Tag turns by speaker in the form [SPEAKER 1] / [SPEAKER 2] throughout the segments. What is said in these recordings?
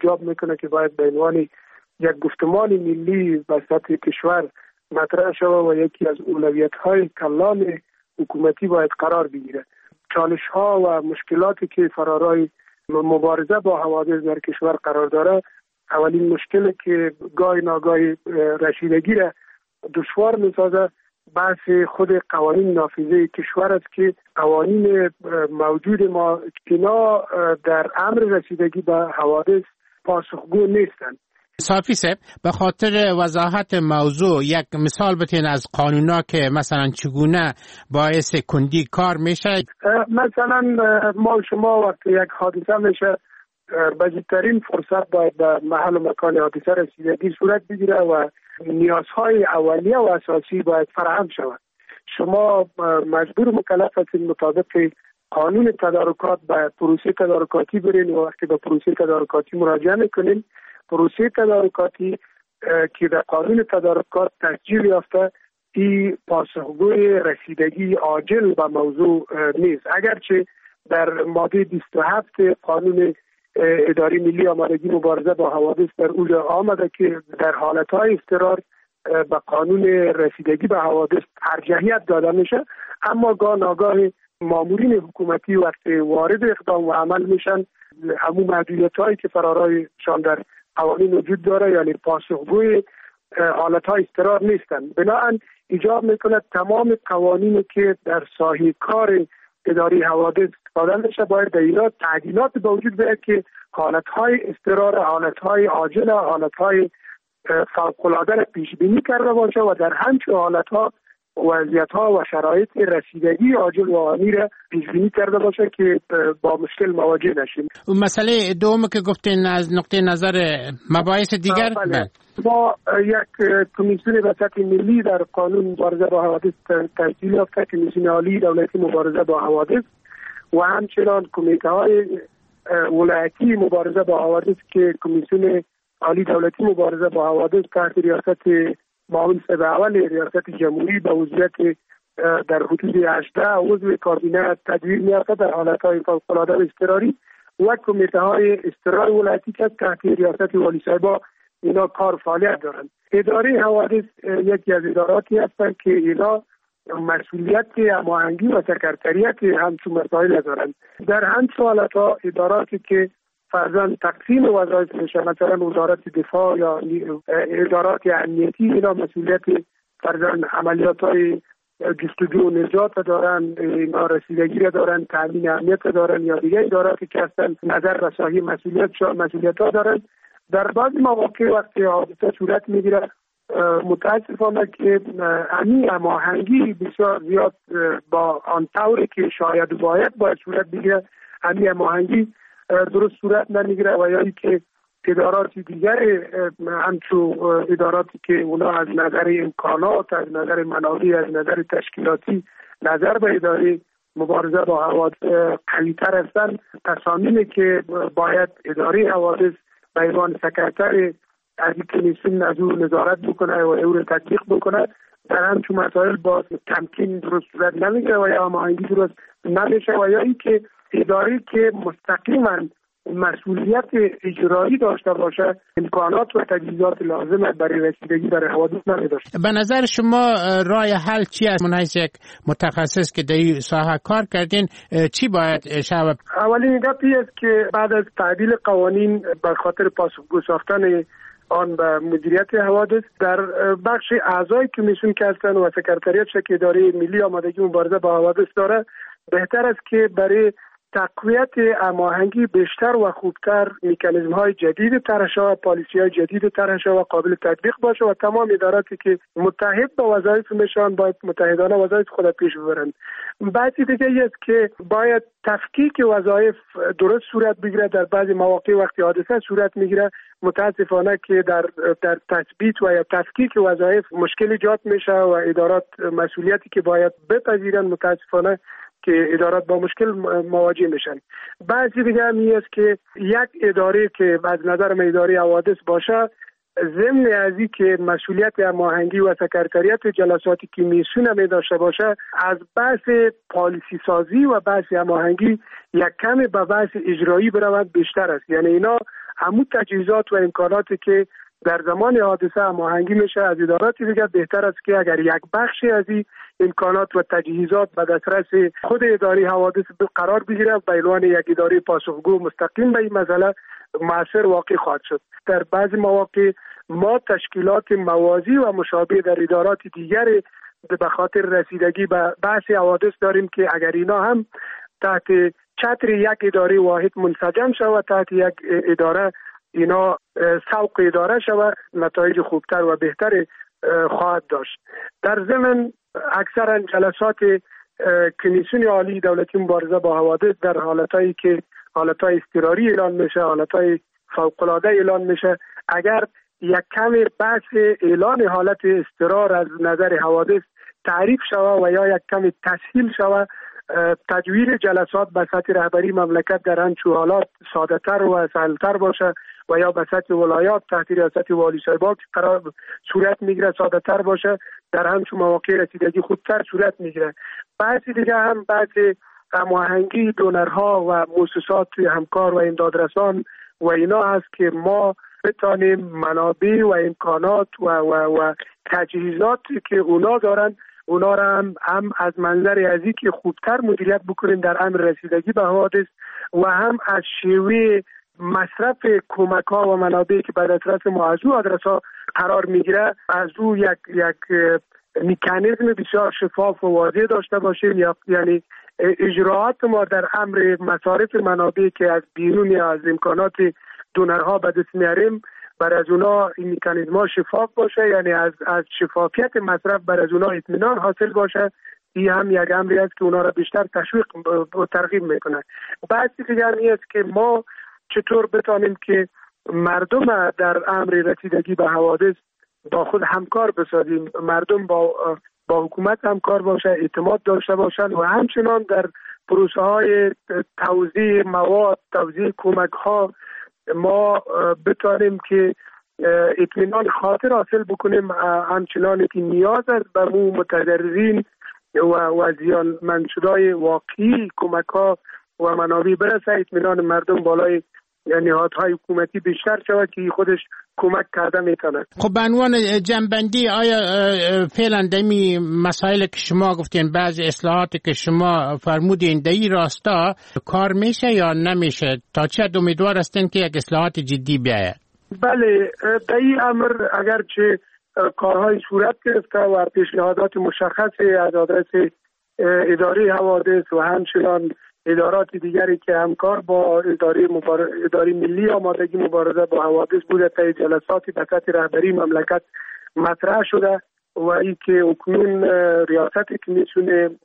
[SPEAKER 1] ایجاب میکنه که باید به عنوان یک گفتمان ملی به سطح کشور مطرح شود و یکی از اولویت‌های کلان حکومتی باید قرار بگیره. چالش‌ها و مشکلاتی که فرارای مبارزه با حوادث در کشور قرار داره، اولین مشکلی که گاهی ناگاهی رسیدگی را دشوار می‌سازه بحث خود قوانین نافذه کشور است که قوانین موجود ما اینا در امر رسیدگی به حوادث پاسخگو نیستند.
[SPEAKER 2] صافی صاحب، به خاطر وضاحت موضوع یک مثال بتین از قانونا که مثلا چگونه باعث کندی کار میشه؟
[SPEAKER 1] مثلا ما شما وقتی یک حادثه میشه بزرگترین فرصت باید به محل و مکان حادثه رسیدگی صورت بگیره و نیازهای اولیه و اساسی باید فراهم شود. شما مجبور مکلف هستید مطابق قانون تدارکات به پروسه تدارکاتی برین و وقتی به پروسه تدارکاتی مراجعه میکنین، پروسه تدارکاتی که در قانون تدارکات تسجیل یافته این پاسخگوی رسیدگی عاجل به موضوع نیست، اگرچه در ماده 27 قانون اداره ملی آمادگی مبارزه با حوادث در اونجا آمده که در حالتهای اضطرار به قانون رسیدگی به حوادث ارجحیت داده میشه، اما ناگاه مامورین حکومتی وقتی وارد اقدام و عمل میشن همون محدودیت‌هایی که فرارایشان در قوانین وجود داره یعنی پاسخگوی حالتهای اضطرار نیستند. بنابراین ایجاب میکنه تمام قوانینی که در ساحه کار اداره حوادث استفاده میشه باید در اینا تعدیلات به وجود بیاید که حالتهای اضطرار، حالتهای عاجل، حالتهای فوق‌العاده را پیش بینی کرده باشه و در همچون حالتها وضعیت‌ها و شرایط رسیدگی عاجل و آنی را پیش بینی کرده باشه که با مشکل مواجه نشیم.
[SPEAKER 2] مسئله دوم که گفتین از نقطه نظر مباحث دیگر،
[SPEAKER 1] ما یک کمیسیون به سطح ملی در قانون مبارزه با حوادث تشکیل یافته، کمیسیون عالی دولتی مبارزه با حوادث و همچنان کمیته‌های ولایتی مبارزه با حوادث که کمیسیون عالی دولتی مبارزه با حوادث تحت ریاست معاون صدر اول ریاست جمهوری به عضویت در حدود 18 عضو کابینه تدوین می‌یافته در حالت‌های فوق‌العاده اضطراری و کمیته‌های اضطراری ولایتی که تحت ریاست والی صاحبا اینا کار فعالیت دارند. اداره حوادث یکی از اداراتی هستند که اینا مسئولیت هماهنگی و سکرتریت همچون مسائل دارند. در همچون حالت‌ها اداراتی که فرضاً تقسیم وظایف میشه، مثلا وزارت دفاع یا ادارات امنیتی اینا مسئولیت فرضاً عملیات‌های جستجو و نجات دارن، اینا رسیدگی دارن، تامین امنیت دارن یا دیگه اداراتی که هستن نظر به صحیح مسئولیت‌ها دارن. در بعضی مواقع وقتی حادثه صورت میگیره متاسفانه که هماهنگی بسیار زیاد با آن طوری که شاید باید صورت بگیره هماهنگی درست صورت نمیگیره و یا اینکه ادارات دیگر همچون اداراتی که اونا از نظر امکانات، از نظر منابع، از نظر تشکیلاتی نظر به اداره مبارزه با حوادث قوی‌تر هستند، تصامیمی که باید اداره حوادث به عنوان سکرتر از این کمیسیون از اون نظارت بکنه و او رو تطبیق بکنه در همچون مسائل با تمکین درست صورت نمیگیره و یا هماهنگی درست نمیشه و یا اینکه اداره که مستقیما مسئولیت اجرایی داشته باشه امکانات و تجهیزات لازم برای رسیدگی برای حوادث نداشته.
[SPEAKER 2] به نظر شما راه حل چی است؟ من از یک متخصص که در این ساحه کار کردین چی باید شود؟
[SPEAKER 1] اولین گپی است که بعد از تعدیل قوانین به خاطر پاسخگو ساختن آن به مدیریت حوادث در بخش اعضای کمیسیون که هستند و سکرتریات که اداره ملی آمادگی مبارزه با حوادث داره بهتر است که برای تقویت هماهنگی بیشتر و خوبتر مکانیزم‌های جدید طرح شود، پالیسی‌های جدید طرح شود و قابل تطبیق باشه و تمام اداراتی که متحد با وظایف میشن باید متحدانه وظایف خود پیش ببرند. بعضی دیگه است که باید تفکیک وظایف درست صورت بگیره. در بعضی مواقع وقتی حادثه صورت میگیره متاسفانه که در تثبیت و یا تفکیک وظایف مشکل ایجاد میشه و ادارات مسئولیتی که باید بپذیرن متاسفانه که ادارات با مشکل مواجه میشن. بعضی دیگه همی است که یک اداره که از نظر من اداره حوادث باشه ضمن از این که مسئولیت هماهنگی و سکرتریات جلسات کمیسیون می داشته باشه از بحث پالیسی سازی و بحث هماهنگی یک کمی به بحث اجرایی برود بیشتر است. یعنی اینا همون تجهیزات و امکاناتی که در زمان حادثه هماهنگی میشه از ادارات دیگه، بهتر است که اگر یک بخشی از این امکانات و تجهیزات به دسترس خود اداره حوادث قرار بگیره، به عنوان یک اداره پاسخگو مستقیم به این مسئله مؤثر واقع خواهد شد. در بعضی مواقع ما تشکیلات موازی و مشابه در ادارات دیگر به خاطر رسیدگی به بحث حوادث داریم که اگر اینا هم تحت چتر یک اداره واحد منسجم شود، تحت یک اداره اینا سوق اداره شود، نتایج خوبتر و بهتر خواهد داشت. در ضمن اکثرا جلسات کمیسیون عالی دولتی مبارزه با حوادث در حالتایی که حالتهای اضطراری اعلان میشه، حالتهای فوق‌العاده اعلان میشه، اگر یک کم بحث اعلان حالت اضطرار از نظر حوادث تعریف شود و یا یک کم تسهیل شود، تدویر جلسات به سطح رهبری مملکت در همچون حالات ساده‌تر و سهل‌تر باشه و یا به سطح ولایات تحت ریاست والی صاحبان قرار صورت میگیره ساده‌تر باشه، در همچون مواقع رسیدگی خوبتر صورت میگیره. بحث دیگه هم بحث هماهنگی دونرها و مؤسسات همکار و امدادرسان و اینا هست که ما بتانیم منابع و امکانات و تجهیزاتی که اونا دارن اونا را هم از منظر ازی که خوبتر مدیریت بکنیم در امر رسیدگی به حوادث و هم از شیوه مصرف کمک ها و منابعی که به دسترس ما از او آدرس‌ها قرار میگیره از او یک مکانیزم بسیار شفاف و واضح داشته باشیم، یعنی اجراعات ما در امر مصارف منابعی که از بیرون یا از امکانات دونرها به دست میاریم بر از اونا این مکانیزم ها شفاف باشه، یعنی از شفافیت مصرف بر از اونا اطمینان حاصل باشه. این هم یک امری است که اونا را بیشتر تشویق و ترغیب میکنه. بحثی دیگر این است که ما چطور بتانیم که مردم در امر رسیدگی به حوادث با خود همکار بسازیم، مردم با حکومت همکار باشه، اعتماد داشته باشند و همچنان در پروسه های توزیع مواد، توزیع کمک ها ما بتانیم که اطمینان خاطر حاصل بکنیم، همچنان که نیاز است به متضررین و زیانمندشده‌های واقعی کمک ها و منابع برسه، اطمینان مردم بالای نهادهای حکومتی بیشتر شود که خودش کمک کرده میتونه.
[SPEAKER 2] خب به عنوان جنبندی آیا فعلا دمی مسائل که شما گفتین، بعضی اصلاحاتی که شما فرمودین در این راستا کار میشه یا نمیشه؟ تا چه حد امیدوار هستین که یک اصلاحات جدی بیاید؟
[SPEAKER 1] بله، در این امر اگرچه کارهای صورت گرفته و پیشنهادات مشخصی از آدرس اداره حوادث و همچنان ادارات دیگری که همکار با اداره ملی آمادگی مبارزه با حوادث بوده تا جلساتی به سطح رهبری مملکت مطرح شده و این که اکنون ریاست کمیسیون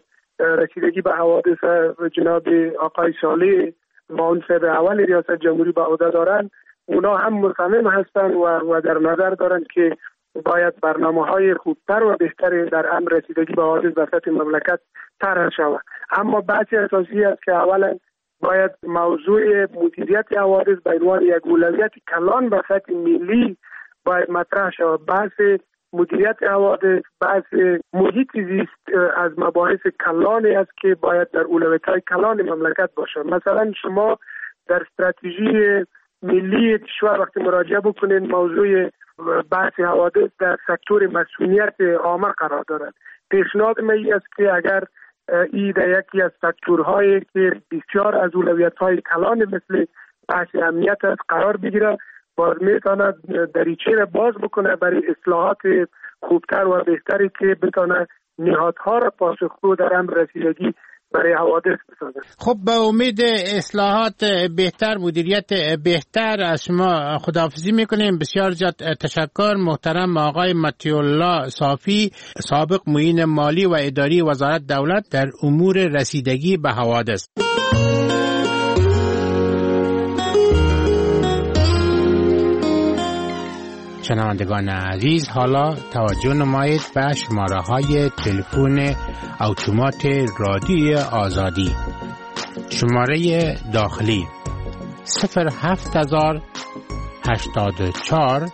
[SPEAKER 1] رسیدگی به حوادث جناب آقای صالح معاون اول ریاست جمهوری به عهده دارن، اونا هم مصمم هستند و در نظر دارند که باید برنامه‌های خوبتر و بهتر در امر رسیدگی به حوادث به سطح مملکت طرح شود. اما بحث اساسی است که اولا باید موضوع مدیریت حوادث به عنوان یک اولویت کلان به سطح ملی باید مطرح شود. بحث مدیریت حوادث، بحث محیط زیست از مباحث کلانی است که باید در اولویت‌های کلان مملکت باشد. مثلا شما در استراتژی ملی کشور وقتی مراجعه بکنین موضوع بحث حوادث در سکتور مسئولیت عامه قرار دارد. پیشنهاد من است که اگر این در یکی از سکتورهایی که بسیار از اولویت‌های کلان مثل بحث امنیت است قرار بگیره، باز میتواند دریچه را باز بکنه برای اصلاحات خوبتر و بهتری که بتونه نهادها را پاسخگو در امر رسیدگی برای حوادث بسازه.
[SPEAKER 2] خب به امید اصلاحات بهتر، مدیریت بهتر از شما خداحافظی میکنیم. بسیار زیاد تشکر. محترم آقای مطیع الله صافی، سابق معین مالی و اداری وزارت دولت در امور رسیدگی به حوادث. شنوندگان عزیز، حالا توجه نمایید به شماره‌های تلفن اتومات رادیوی آزادی. شماره داخلی 07084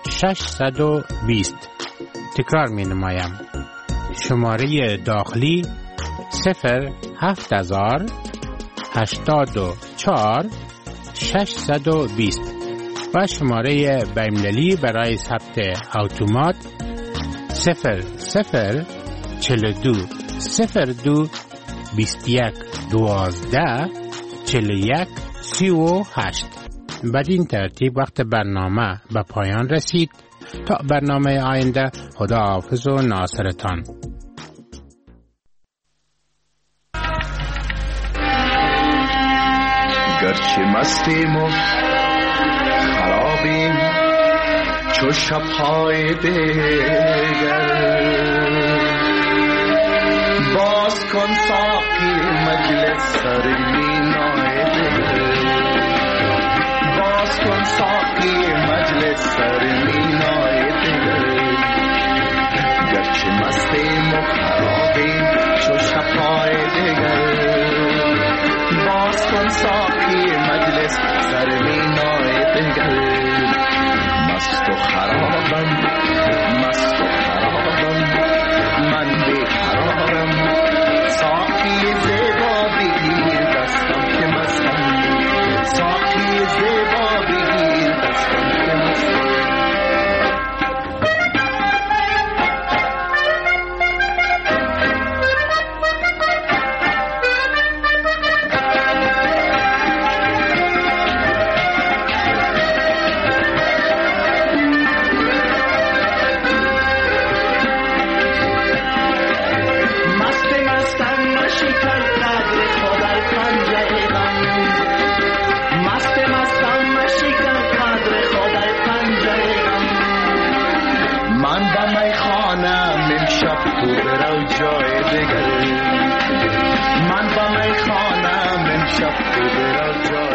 [SPEAKER 2] 620. تکرار می نمایم. شماره داخلی 07084 620 و شماره بین‌المللی برای ثبت اتومات 0042 02 21 12 41 38. بدین ترتیب وقت برنامه به پایان رسید. تا برنامه آینده، خداحافظ و ناصرتان.
[SPEAKER 3] گرچه مستیم و خرابیم چو شب‌های دیگر، باز کن ساقی مجلس سر مینای دگر، باز کن ساقی مجلس سر مینای دگر. گرچه مستیم و خرابیم چو شب‌های دیگر، باز کن ساقی مجلس سر مینای دگر. مست و خرابم مست و خرابم من بیقرارم، ساقی زیبا بگیر دستم که مستم، ساقی زیبا بگیر دستم که مستم. من با میخانم امشب تو برو جای دیگر، من با میخانم امشب تو برو جای